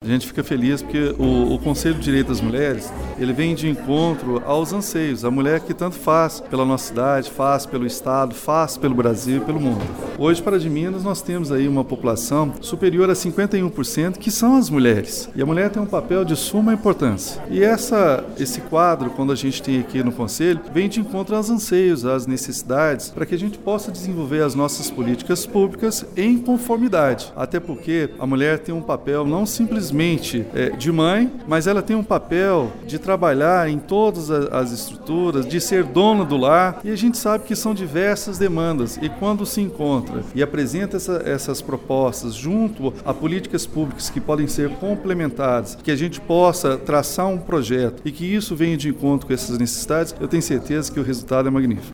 gente fica feliz porque o Conselho de Direito das Mulheres, ele vem de encontro aos anseios, a mulher que tanto faz pela nossa cidade, faz pelo Estado, faz pelo Brasil e pelo mundo. Hoje, para de Minas, nós temos aí uma população superior a 51% que são as mulheres. E a mulher tem um papel de suma importância. E esse quadro, quando a gente tem aqui no Conselho, vem de encontro aos anseios, às necessidades, para que a gente possa desenvolver as nossas políticas públicas em conformidade. Até porque a mulher tem um papel não simplesmente de mãe, mas ela tem um papel de trabalhar em todas as estruturas, de ser dona do lar, e a gente sabe que são diversas demandas, e quando se encontra e apresenta essas propostas junto a políticas públicas que podem ser complementadas, que a gente possa traçar um projeto e que isso venha de encontro com essas necessidades, eu tenho certeza que o resultado é magnífico.